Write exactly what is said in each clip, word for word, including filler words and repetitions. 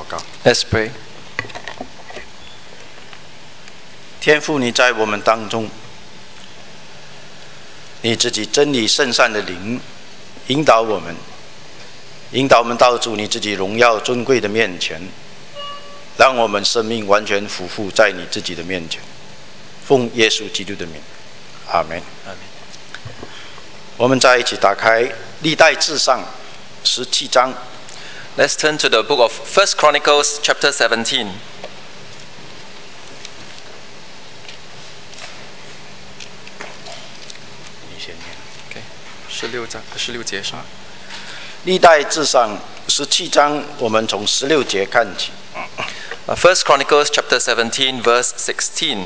告。 Let's pray. 天父，你在我们当中，你自己真理圣善的灵引导我们，引导我们到主你自己荣耀尊贵的面前，让我们生命完全俯伏在你自己的面前。奉耶稣基督的名，阿们。 阿们。 我们再一起打开历代志上十七章。 Let's turn to the book of First Chronicles, chapter seventeen. 你先念。 Okay. 十六章十六节上。 历代志上十七章，我们从十六节看起。 Uh, First Chronicles, chapter seventeen, verse sixteen.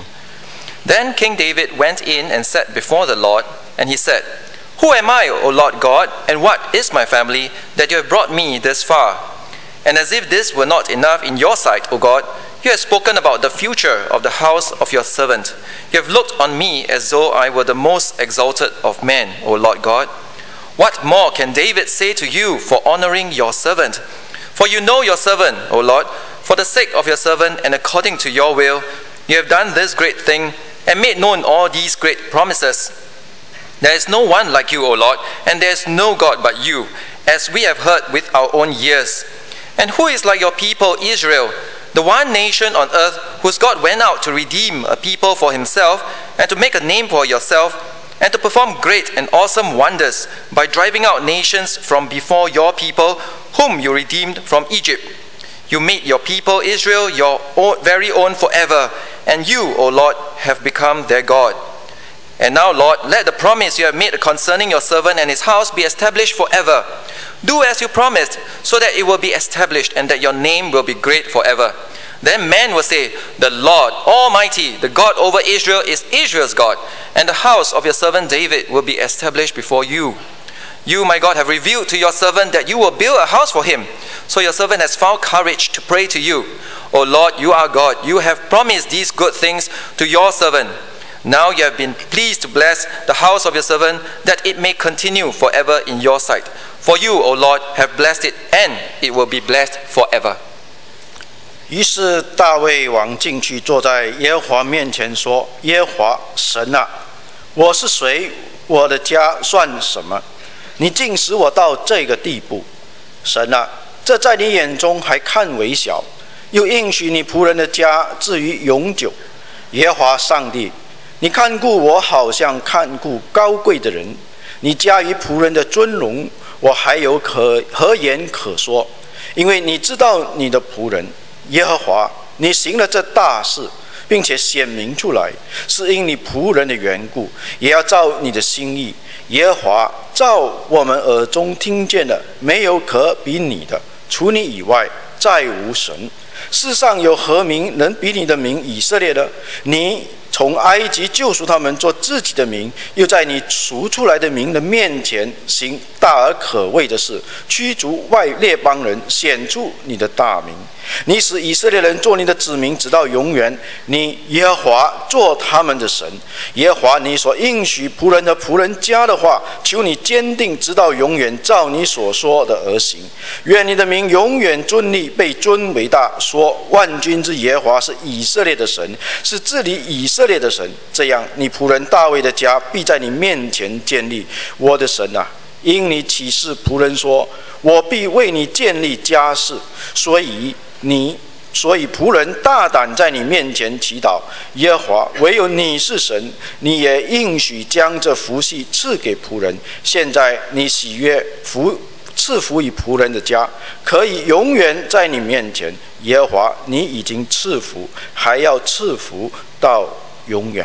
Then King David went in and sat before the Lord, and he said, Who am I, O Lord God, and what is my family, that you have brought me this far? And as if this were not enough in your sight, O God, you have spoken about the future of the house of your servant. You have looked on me as though I were the most exalted of men, O Lord God. What more can David say to you for honoring your servant? For you know your servant, O Lord, for the sake of your servant and according to your will, you have done this great thing and made known all these great promises. There is no one like you, O Lord, and there is no God but you, as we have heard with our own ears. And who is like your people Israel, the one nation on earth whose God went out to redeem a people for himself and to make a name for yourself and to perform great and awesome wonders by driving out nations from before your people, whom you redeemed from Egypt. You made your people Israel your own, very own forever, and you, O Lord, have become their God. And now, Lord, let the promise you have made concerning your servant and his house be established forever. Do as you promised, so that it will be established and that your name will be great forever. Then men will say, The Lord Almighty, the God over Israel, is Israel's God, and the house of your servant David will be established before you. You, my God, have revealed to your servant that you will build a house for him. So your servant has found courage to pray to you. O Lord, you are God. You have promised these good things to your servant. Now you have been pleased to bless the house of your servant, that it may continue forever in your sight. For you, O Lord, have blessed it, and it will be blessed forever. 于是大卫王进去，坐在耶和华面前说：“耶和华神啊，我是谁？我的家算什么？你竟使我到这个地步。神啊，这在你眼中还看为小，又应许你仆人的家至于永久。耶和华上帝，你看顾我，好像看顾高贵的人。你加于仆人的尊荣，我还有可何言可说？因为你知道你的仆人耶和华，你行了这大事，并且显明出来，是因你仆人的缘故，也要照你的心意。耶和华照我们耳中听见的，没有可比你的，除你以外再无神。世上有何名能比你的名以色列的？你从埃及救赎他们，做自己的名，又在你赎出来的名的面前行大而可畏的事，驱逐外列邦人，显出你的大名。你使以色列人做你的子民，直到永远。你耶和华做他们的神。耶和华，你所应许仆人的仆人家的话，求你坚定，直到永远，照你所说的而行。愿你的名永远尊立，被尊为大。说万军之耶和华是以色列的神，是治理以色列的神。这样，你仆人大卫的家必在你面前建立。我的神啊，因你启示仆人说，我必为你建立家室，所以你所以仆人大胆在你面前祈祷。耶和华，唯有你是神，你也应许将这福气赐给仆人。现在你喜悦福赐福于仆人的家，可以永远在你面前。耶和华，你已经赐福，还要赐福到永远。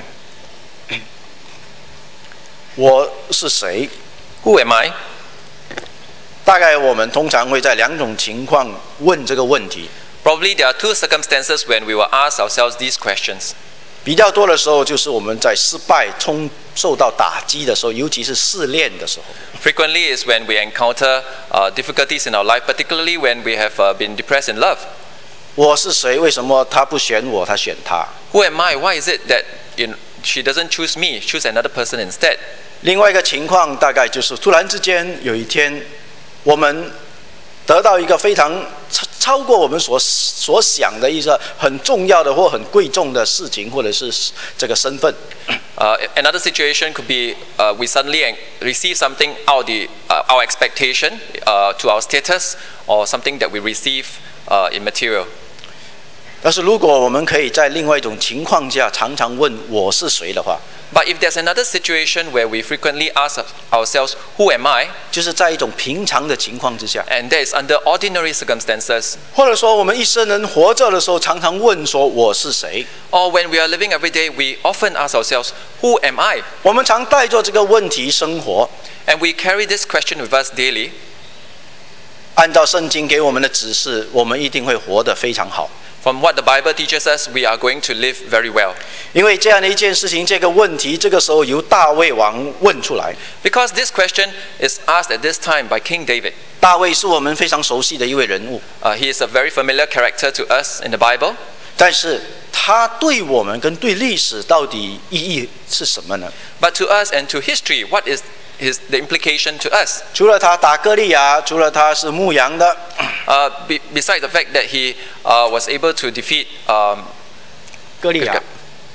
我是谁？ Who am I? 大概我们通常会在两种情况问这个问题。 Probably there are two circumstances when we will ask ourselves these questions. 比较多的时候，就是我们在失败、冲受到打击的时候，尤其是试炼的时候。 Frequently is when we encounter uh, difficulties in our life, particularly when we have uh, been depressed in love. 我是谁？为什么他不选我，他选他？ Who am I? Why is it that you know, she doesn't choose me, choose another person instead? 另外一个情况大概就是突然之间有一天，我们得到一个非常超超过我们所所想的一个很重要的或很贵重的事情，或者是这个身份。 Uh, another situation could be uh, we suddenly receive something out of the, uh, our expectation uh, to our status, or something that we receive uh, in material. 但是如果我们可以在另外一种情况下常常问我是谁的话， But if there's another situation where we frequently ask ourselves, who am I? 就是在一种平常的情况之下， And that is under ordinary circumstances. 或者说我们一生人活着的时候，常常问说我是谁。 Or when we are living every day, we often ask ourselves, who am I? 我们常带着这个问题生活， And we carry this question with us daily. 按照圣经给我们的指示，我们一定会活得非常好。 From what the Bible teaches us, we are going to live very well. 因为这样的一件事情，这个问题，这个时候由大卫王问出来。 Because this question is asked at this time by King David. 大卫是我们非常熟悉的一位人物， Uh, he is a very familiar character to us in the Bible. 但是他对我们跟对历史到底意义是什么呢？ But to us and to history, what is his, the implication to us? 除了他打歌利亚，除了他是牧羊的， Uh, be, besides the fact that he uh, was able to defeat um, 歌利亚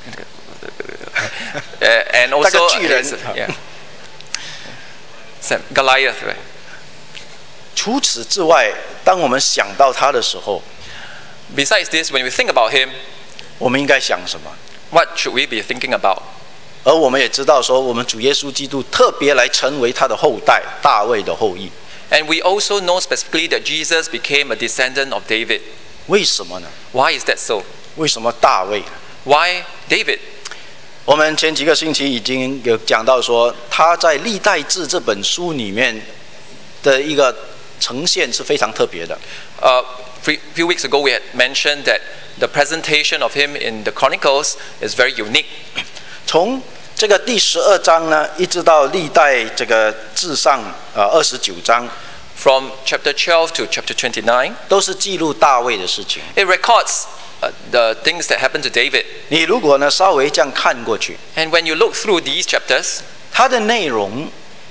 uh, and 那 also 个巨人 uh, yeah. Sam- Goliath, right? 除此之外，当我们想到他的时候， Besides this, when we think about him, 我们应该想什么？ what should we be thinking about? 而我们也知道说，我们主耶稣基督特别来成为他的后代，大卫的后裔。 And we also know specifically that Jesus became a descendant of David. 为什么呢？ Why is that so? 为什么大卫？ Why David? 我们前几个星期已经有讲到说，他在《历代志》这本书里面的一个呈现是非常特别的。 A few few weeks ago, we had mentioned that the presentation of him in the Chronicles is very unique. 从这个第十二章呢，一直到历代这个志上呃二十九章， From chapter twelve to chapter twenty-nine, 都是记录大卫的事情。 it records uh, the things that happened to David. 你如果呢稍微这样看过去， And when you look through these chapters, 它的内容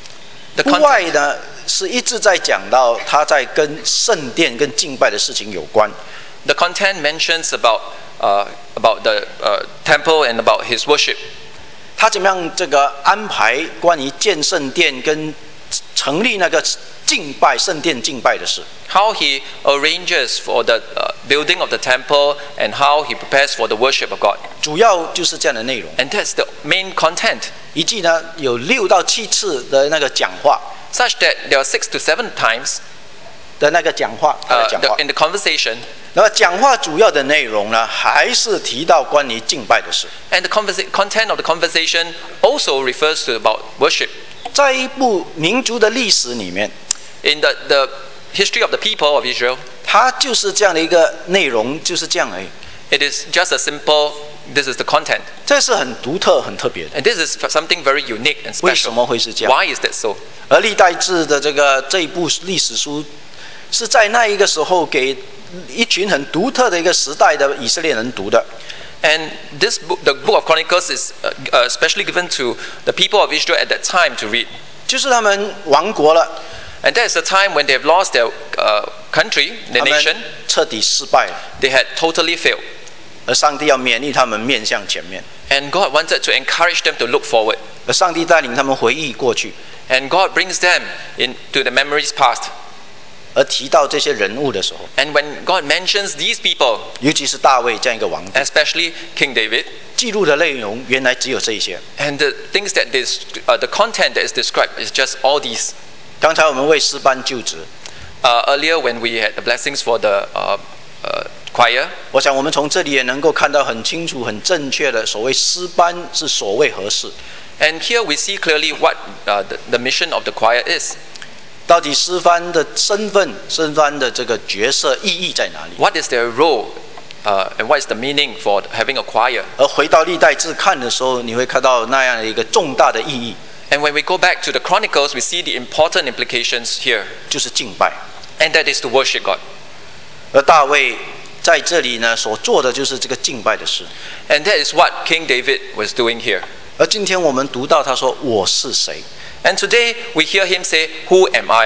the 不外 content, 呢是一直在讲到他在跟圣殿跟敬拜的事情有关。 the content mentions about uh, about the uh, temple and about his worship. 他怎么样这个安排关于建圣殿跟成立那个敬拜圣殿敬拜的事？ How he arranges for the uh, building of the temple and how he prepares for the worship of God. 主要就是这样的内容。 And that's the main content, 一季呢有六到七次的那个讲话 such that there are six to seven times 的那个讲话，他 uh, 的讲话 the,。in the conversation, 那么讲话主要的内容呢，还是提到关于敬拜的事。 and the conversa- content of the conversation also refers to about worship. 在一部民族的历史里面， In the, the history of the people of Israel, 它就是这样的一个内容，就是这样而已。 it is just a simple, this is the content. 这是很独特、很特别的。 And this is something very unique and 为什 special. 么会是这样？ Why is that so? 而历代志的这个这一部历史书，是在那一个时候给一群很独特的一个时代的以色列人读的。 And this book, the book of Chronicles, is uh, uh, especially given to the people of Israel at that time to read. 就是他们亡国了， And that is the time when they have lost their uh, country, 他 their 们 nation. 彻底失败了， They had totally failed. 而上帝要勉励他们面向前面， And God wanted to encourage them to look forward. 而上帝带领他们回忆过去， And God brings them into the memories past. 而提到这些人物的时候， And when God mentions these people, 尤其是大卫这样一个王子， especially King David, 记录的内容原来只有这一些。 and the things that this, uh, the content that is described is just all these. 刚才我们为诗班就职， Uh, earlier, when we had the blessings for the uh, uh, choir, 我想我们从这里也能够看到很清楚、很正确的所谓诗班是所谓何事。 and here we see clearly what uh, the, the mission of the choir is. 到底诗班的身份、诗班的这个角色意义在哪里？ What is their role, uh, and what is the meaning for having a choir? 而回到历代志看的时候，你会看到那样的一个重大的意义， And when we go back to the Chronicles, we see the important implications here, 就是敬拜。 and that is to worship God. 而大卫在这里呢所做的就是这个敬拜的事。 And that is what King David was doing here. 而今天我们读到他说：“我是谁？ And today we hear him say, "Who am I?"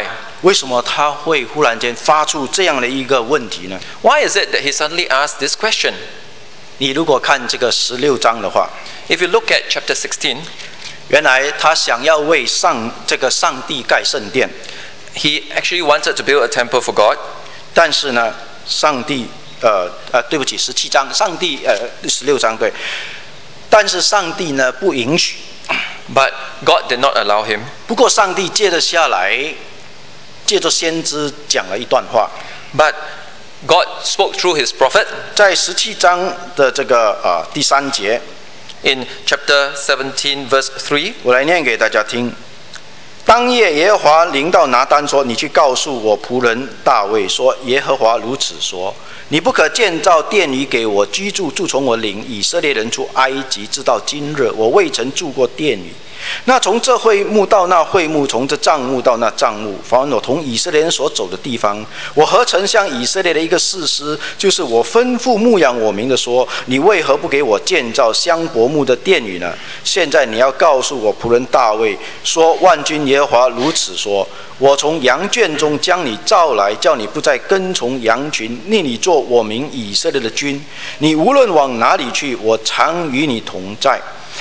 为什么他会忽然间发出这样的一个问题呢？ Why is it that he suddenly asked this question? 你如果看这个十六章的话， If you look at chapter sixteen, 原来他想要为上这个上帝盖圣殿， he actually wanted to build a temple for God. 但是呢，上帝呃呃，对不起，十七章，上帝呃十六章对，但是上帝呢不允许。 But God did not allow him. 不过上帝接着下来，借着先知讲了一段话， But God spoke through his prophet 在十七章的这个啊、呃、第三节， in chapter seventeen, verse three. 我来念给大家听。当夜，耶和华临到拿单说：“你去告诉我仆人大卫说，耶和华如此说：你不可建造殿宇给我居住，自从我领以色列人出埃及，直到今日，我未曾住过殿宇。那从这会幕到那会幕，从这帐幕到那帐幕，凡我同以色列人所走的地方，我何曾向以色列的一个士师，就是我吩咐牧养我民的说：你为何不给我建造香柏木的殿宇呢？现在你要告诉我仆人大卫说：万军耶和华如此说：我从羊圈中将你召来，叫你不再跟从羊群，令你做我民以色列的君。你无论往哪里去，我常与你同在。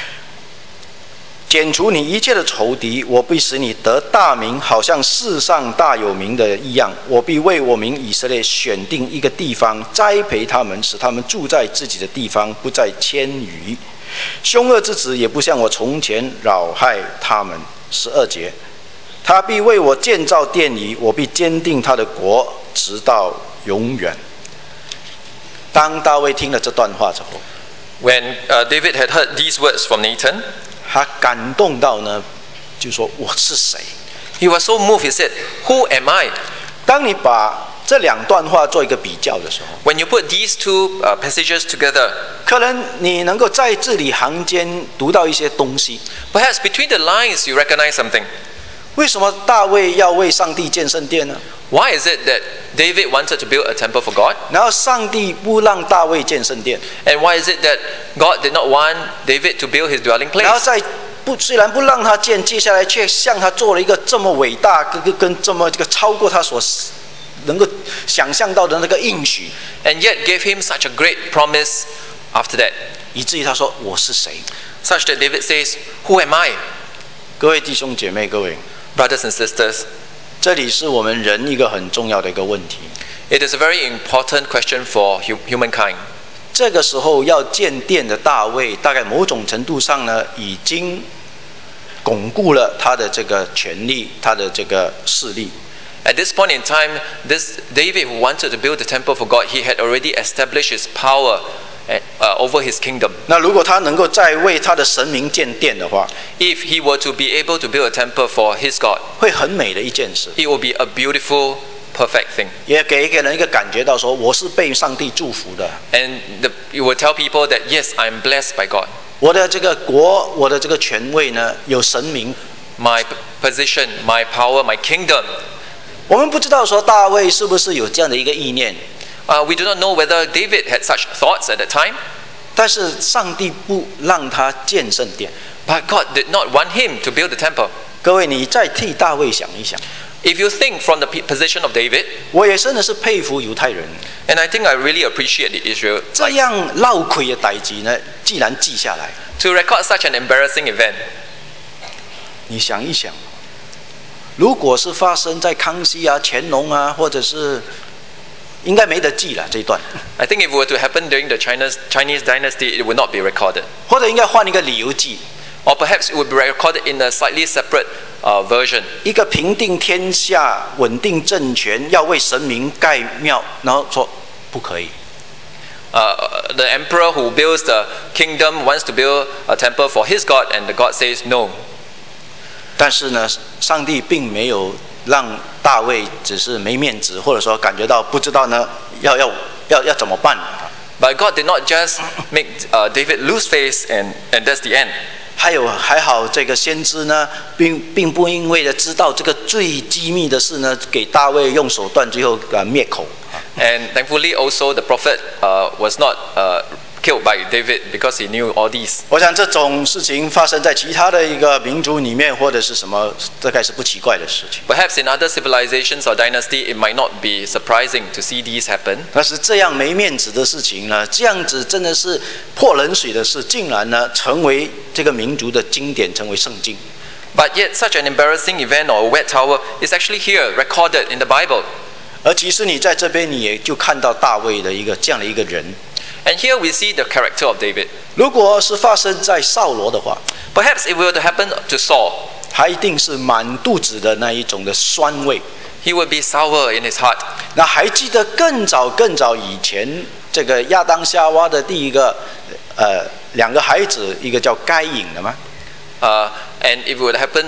剪除你一切的仇敌，我必使你得大名，好像世上大有名的一样。我必为我民以色列选定一个地方，栽培他们，使他们住在自己的地方，不再迁移。凶恶之子也不像我从前扰害他们。十二节，他必为我建造殿宇，我必坚定他的国，直到永远。当大卫听了这段话之后， When uh, David had heard these words from Nathan, 他感动到呢，就说我是谁？ he was so moved. He said, "Who am I?" 当你把这两段话做一个比较的时候， When you put these two uh, passages together, 可能你能够在字里行间读到一些东西。 perhaps between the lines you recognize something. 为什么大卫要为上帝建圣殿呢？ Why is it that David wanted to build a temple for God? 然后上帝不让大卫建圣殿， And why is it that God did not want David to build his dwelling 然后 place? 在不虽然不让他建，接下来却向他做了一个这么伟大、跟跟跟这么这个超过他所能够想象到的那个应许， And yet gave him such a great promise after that, 以至于他说我是谁？ such that David says, "Who am I?" 各位弟兄姐妹，各位， Brothers and sisters, 这里是我们人一个很重要的一个问题。 it is a very important question for hu- humankind. 这个时候要建殿的大卫，大概某种程度上呢，已经巩固了他的这个权力，他的这个势力。 At this point in time, this David who wanted to build the temple for God, he had already established his power uh, uh, over his kingdom. 那如果他能够再为他的神明建殿的话， If he were to be able to build a temple for his God, 会很美的一件事， it would be a beautiful, perfect thing. 也给给人一个感觉到说，我是被上帝祝福的， And the, you will tell people that, yes, I'm blessed by God. 我的这个国，我的这个权位呢，有神明。 My p- position, my power, my kingdom. 我们不知道说大卫是不是有这样的一个意念， Uh, we do not know whether David had such thoughts at that time, 但是上帝不让他建圣殿。 but God did not want him to build the temple. 各位，你再替大卫想一想， If you think from the p- position of David, 我也真的是佩服犹太人， and I think I really appreciate the Israel 这样闹亏的代志呢，既然记下来， to record such an embarrassing event. 你想一想，如果是发生在康熙啊、乾隆啊，或者是应该没得记了这一段， I think if it were to happen during the China's, Chinese dynasty, it would not be recorded. 或者应该换一个理由记， Or perhaps it would be recorded in a slightly separate uh, version. 一个平定天下、稳定政权，要为神明盖庙，然后说不可以。 Uh, the emperor who builds the kingdom wants to build a temple for his God, and the God says no. 但是呢，上帝并没有让大卫只是没面子，或者说感觉到不知道呢，要要要要怎么办。 But God did not just make uh, David lose face, and, and that's the end. 还有还好，这个先知呢，并并不因为的知道这个最机密的事呢，给大卫用手段，最后呃灭口。 And thankfully, also the prophet uh, was not uh, killed by David because he knew all these. 我想这种事情发生在其他的一个民族里面，或者是什么，大概是不奇怪的事情。 Perhaps in other civilizations or dynasty, it might not be surprising to see these happen. 但是这样没面子的事情呢，这样子真的是泼冷水的事，竟然呢成为这个民族的经典，成为圣经。 But yet, such an embarrassing event or a wet towel is actually here, recorded in the Bible. 而其实你在这边，你也就看到大卫的一个这样的一个人。 And here we see the character of David. 如果是发生在扫罗的话， Perhaps it were to happen to Saul, 他一定是满肚子的那一种的酸味。 he would be sour in his heart. 那还记得更早更早以前，这个亚当夏娃的第一个呃两个孩子，一个叫该隐的吗？ Uh, and it would happen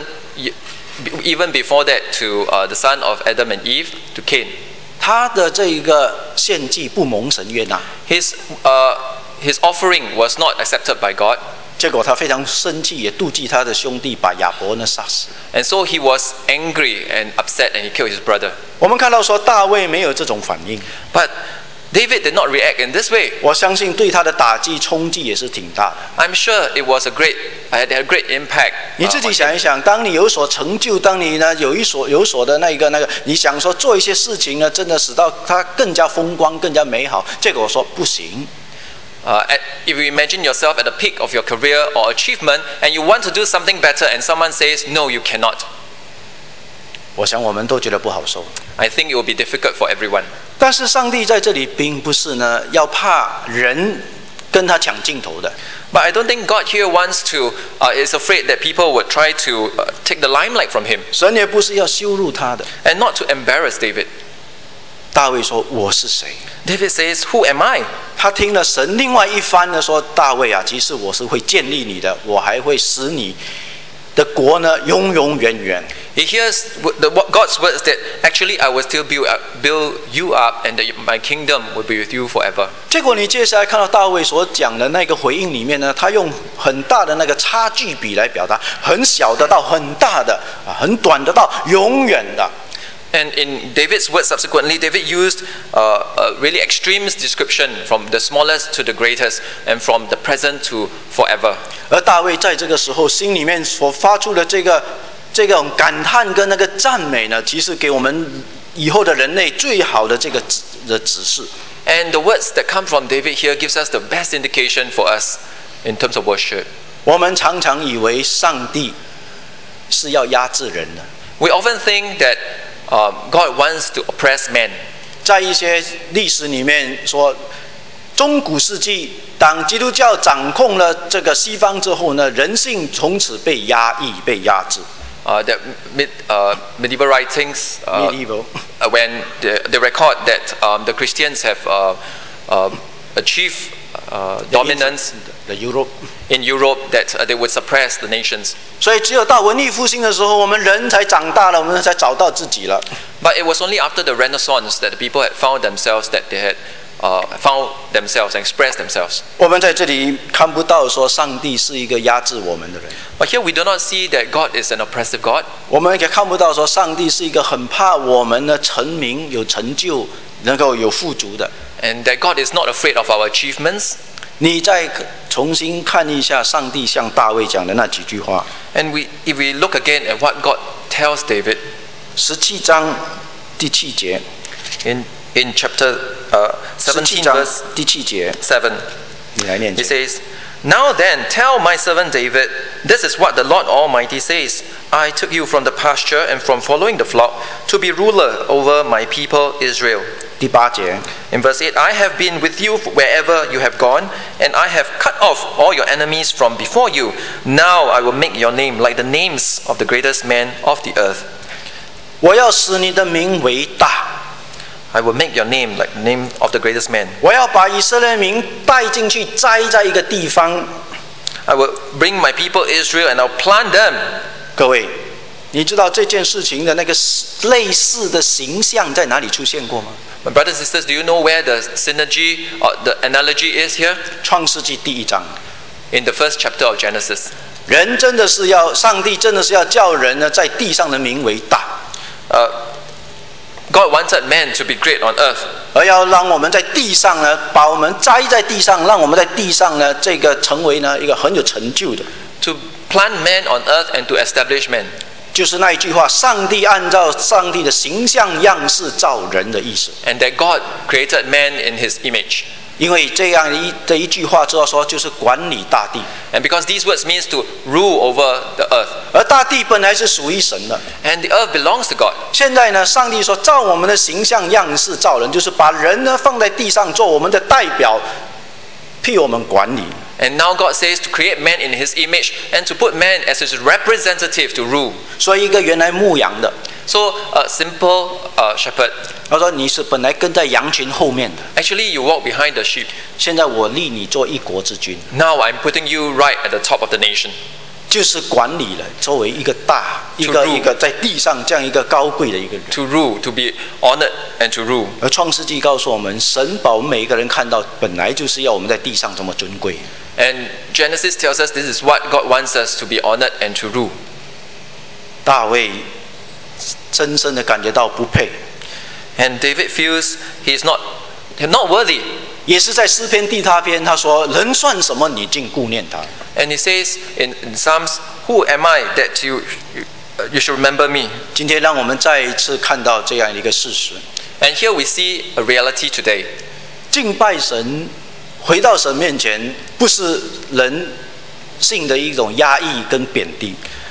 even before that to uh, the son of Adam and Eve, to Cain. 他的这一个献祭不蒙神悦纳， His, uh, his offering was not accepted by God. 结果他非常生气，也妒忌他的兄弟，把亚伯呢杀死。 And so he was angry and upset and he killed his brother. 我们看到说大卫没有这种反应， But David did not react in this way. 我相信对他的打击冲击也是挺大的。 I'm sure it was a great, it had a great impact. 你 uh, 自己 on 想一 him. 想，当你有所成就，当你呢有一所有所的那一个那个，你想说做一些事情呢，真的使到他更加风光、更加美好。这个我说不行。 Uh, at, if you imagine yourself at the peak of your career or achievement and you want to do something better and someone says, no, you cannot, 我想我们都觉得不好受。 I think it will be difficult for everyone. 但是上帝在这里并不是呢要怕人跟他抢镜头的， But I don't think God here wants to, uh, is afraid that people would try to uh, take the limelight from him 神也不是要羞辱他的。 and not to embarrass David. 大卫说：“我是谁？” David says, who am I? 他听了神另外一番呢，说：“大卫啊，其实我是会建立你的，我还会使你的国呢永永远远。” He hears the, God's words that actually I will still build, up, build you up and that my kingdom will be with you forever. 结果你接下来看到大卫所讲的那个回应里面呢，他用很大的那个差距比来表达，很小的到很大的，啊，很短的到永远的。 And in David's words subsequently, David used uh, a really extreme description from the smallest to the greatest and from the present to forever. 而大卫在这个时候心里面所发出的这个这种感叹跟那个赞美呢，其实给我们以后的人类最好的这个指的指示。 And the words that come from David here gives us the best indication for us in terms of worship. 我们常常以为上帝是要压制人的， We often think that um, God wants to oppress men. 在一些历史里面说，中古世纪当基督教掌控了这个西方之后呢，人性从此被压抑、被压制。 Uh, that mid, uh, medieval writings, uh, Medieval. uh, when they, they record that um, the Christians have uh, uh, achieved uh, dominance The Europe. in Europe, that uh, they would suppress the nations. 所以只有到文艺复兴的时候，我们人才长大了，我们才找到自己了。 But it was only after the Renaissance that the people had found themselves, that they had uh, found themselves and expressed themselves. 我们在这里看不到说上帝是一个压制我们的人， But here we do not see that God is an oppressive God. 我们也看不到说上帝是一个很怕我们呢成名、有成就、能够有富足的。 And that God is not afraid of our achievements. 你再重新看一下上帝向大卫讲的那几句话， And we, if we look again at what God tells David 十七章第七节， in, in chapter uh, 十七 seventeen, 章 verse 第七节， seven, 你来念 he 经。 says, Now then, tell my servant David, this is what the Lord Almighty says. I took you from the pasture and from following the flock to be ruler over my people Israel. 第八节， In verse eight, I have been with you wherever you have gone, and I have cut off all your enemies from before you. Now I will make your name like the names of the greatest men of the earth. 我要使你的名为大， I will make your name like the name of the greatest men. 我要把以色列民带进去，栽在一个地方。 I will bring my people Israel and I'll plant them. 各位，你知道这件事情的那个类似的形象在哪里出现过吗？ My brothers and sisters, do you know where the synergy or the analogy is here? 创世纪第一章， In the first chapter of Genesis. 人真的是要，上帝真的是要叫人呢在地上的名为大。 Uh, God wanted man to be great on earth. 而要让我们在地上呢，把我们栽在地上，让我们在地上呢，这个成为呢一个很有成就的。 To plant man on earth and to establish man. 就是那一句话，上帝按照上帝的形象样式造人的意思。 And that God created man in His image. 因为这样一的一句话之后说，就是管理大地。 And because these words means to rule over the earth. 而大地本来是属于神的。 And the earth belongs to God. 现在呢，上帝说，照我们的形象样式造人，就是把人呢放在地上做我们的代表，替我们管理。 And now God says to create man in His image and to put man as His representative to rule. 所以一个原来牧羊的， So a simple uh, shepherd. 他说你是本来跟在羊群后面的， Actually, you walk behind the sheep. 现在我立你做一国之君， Now I'm putting you right at the top of the nation. 就是管理了作为一个大一 To 个 rule. 一个在地上这样一个高贵的一个人。 To rule, to be honored and to rule. 而创世纪告诉我们，神把我们每一个人看到，本来就是要我们在地上这么尊贵。 And Genesis tells us this is what God wants us to be honored and to rule. 大卫深深的感觉到不配， And David feels he is not, he's not worthy. 也是在诗篇第他篇，他说：“人算什么，你竟顾念他？” And he says in, in Psalms, "Who am I that you, you, you should remember me?" 今天让我们再一次看到这样一个事实： And here we see a reality today. 敬拜神，回到神面前，不是人性的一种压抑跟贬低。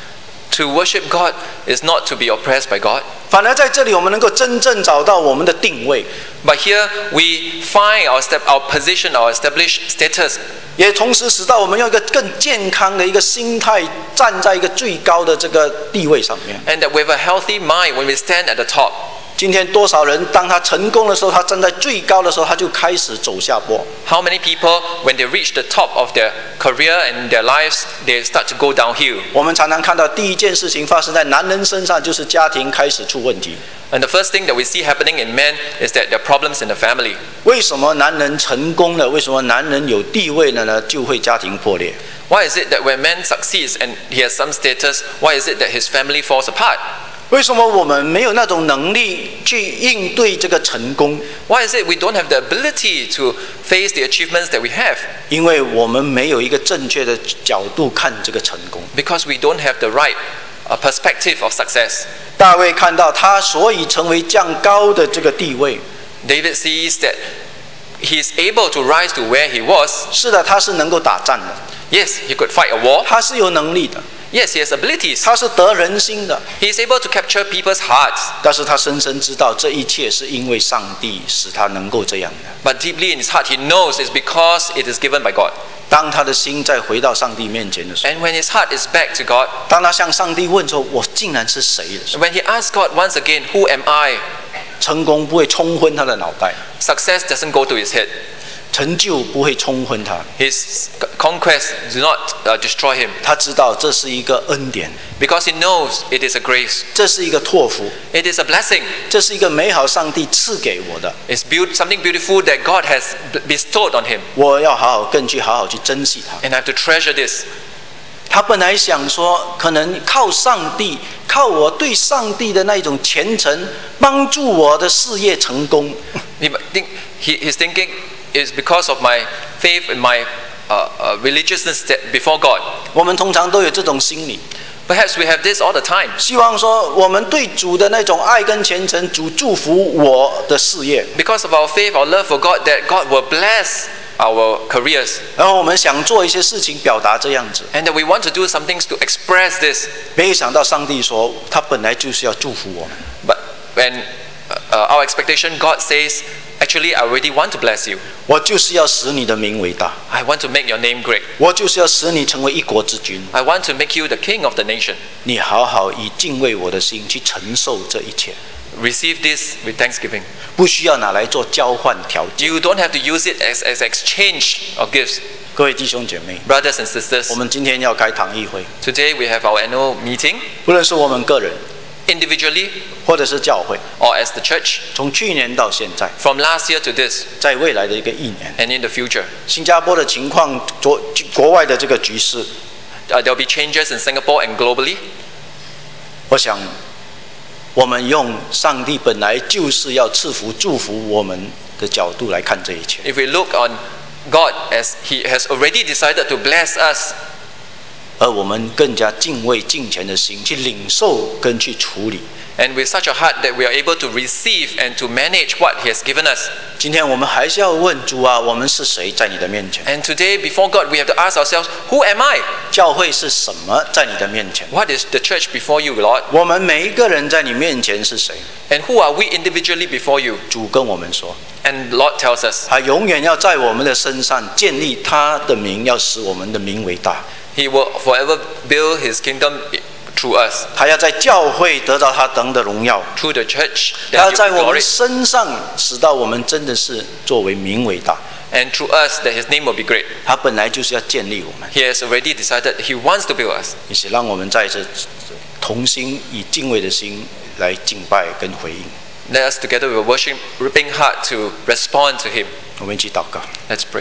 To worship God is not to be oppressed by God. 反而在这里，我们能够真正找到我们的定位， But here we find our step, our position, our established status. 也同时使到我们用一个更健康的一个心态，站在一个最高的这个地位上面。 And that with a healthy mind, when we stand at the top. 今天多少人，当他成功的时候，他站在最高的时候，他就开始走下坡。 How many people, when they reach the top of their career and their lives, they start to go downhill? 我们常常看到第一件事情发生在男人身上，就是家庭开始出问题。 And the first thing that we see happening in men is that there are problems in the family. 为什么男人成功了？为什么男人有地位了呢？就会家庭破裂。 Why is it that when man succeeds and he has some status, why is it that his family falls apart? 为什么我们没有那种能力去应对这个成功？ Why is it we don't have the ability to face the achievements that we have? 因为我们没有一个正确的角度看这个成功。 Because we don't have the right uh, perspective of success. 大卫看到他所以成为这样高的这个地位， David sees that he is able to rise to where he was. 是的，他是能够打仗的， Yes, he could fight a war. 他是有能力的， Yes, he has abilities. 他是得人心的。 He is able to capture people's hearts. 但是他深深知道，这一切是因为上帝使他能够这样的。 But deeply in his heart, he knows it's because it is given by God. 当他的心再回到上帝面前的时候， And when his heart is back to God, 当他向上帝问说：“我竟然是谁的时候 when he asks God once again, "Who am I?" 成功不会冲昏他的脑袋， Success doesn't go to his head. 成就不会冲昏他。 His conquests do not uh, destroy him 他知道这是一个恩典， because he knows it is a grace. 这是一个托付， It is a blessing. 这是一个美好上帝赐给我的。 It's built, something beautiful that God has bestowed on him. 我要好好更去好好去珍惜它。 And I have to treasure this. 他本来想说，可能靠上帝，靠我对上帝的那种虔诚，帮助我的事业成功。 He, think, he, his thinking is because of my faith and my uh, uh, religiousness that before God. 我们通常都有这种心理， Perhaps we have this all the time. 希望说我们对主的那种爱跟虔诚，主祝福我的事业， Because of our faith, our love for God, that God will bless our careers. 然后我们想做一些事情表达这样子。 And that we want to do some things to express this. 没有想到上帝说，他本来就是要祝福我们。 But when uh, our expectation, God says, actually, I already want to bless you. 我就是要使你的名为大， I want to make your name great. 我就是要使你成为一国之君。 I want to make you the king of the nation. 你好好以敬畏我的心去承受这一切， Receive this with thanksgiving. 不需要拿来做交换条件。 You don't have to use it as, as exchange of gifts. 各位弟兄姐妹， Brothers and sisters, 我们今天要开堂议会， today we have our annual meeting, 不论是我们个人， individually 或者是教会， or as the church, 从去年到现在， from last year to this 在未来的一个一年， and in the future. 新加坡的情况，国国外的这个局势， Uh, there will be changes in Singapore and globally. 我想我们用上帝本来就是要赐福祝福我们的角度来看这一切。 If we look on God as He has already decided to bless us, 而我们更加敬畏敬虔的心去领受跟去处理。 and with such a heart that we are able to receive and to manage what He has given us. 今天我们还是要问主啊，我们是谁在你的面前？ And today, before God, we have to ask ourselves, who am I? 教会是什么在你的面前？ What is the church before you, Lord? 我们每一个人在你面前是谁？ And who are we individually before you? 主跟我们说， And Lord tells us, 他永远要在我们的身上建立他的名，要使我们的名为大。 He will forever build His kingdom through us, 他要在教会得到他等的荣耀， through the church 他要 that 在 He 我们 glory, 身上使到我们真的是作为名为大。 and through us that His name will be great. 他本来就是要建立我们， He has already decided He wants to build us. 也是让我们在这同心以敬畏的心来敬拜跟回应。 Let us together with a worshiping heart to respond to Him. 我们一起祷告。 Let's pray.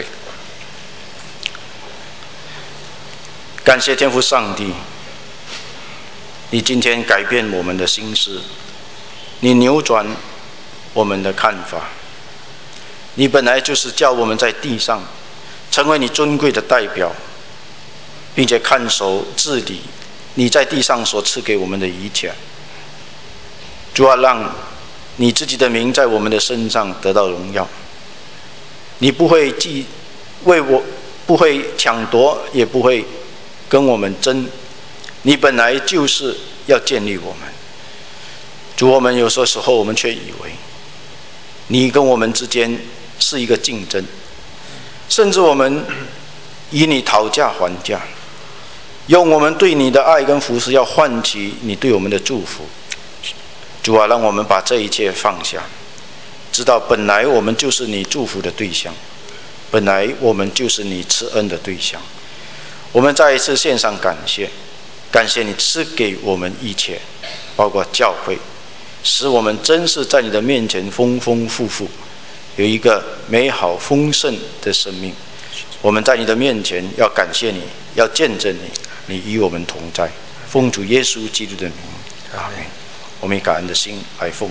感谢天父上帝，你今天改变我们的心思，你扭转我们的看法。你本来就是叫我们在地上成为你尊贵的代表，并且看守治理你在地上所赐给我们的一切。主啊，让你自己的名在我们的身上得到荣耀。你不会既为我不会抢夺，也不会跟我们争，你本来就是要建立我们。主，我们有些时候我们却以为你跟我们之间是一个竞争，甚至我们以你讨价还价，用我们对你的爱跟服侍要换取你对我们的祝福。主啊，让我们把这一切放下，知道本来我们就是你祝福的对象，本来我们就是你赐恩的对象。我们再一次献上感谢，感谢你赐给我们一切，包括教会，使我们真是在你的面前丰丰富富，有一个美好丰盛的生命。我们在你的面前要感谢你，要见证你，你与我们同在。奉主耶稣基督的名，阿们。我们以感恩的心来奉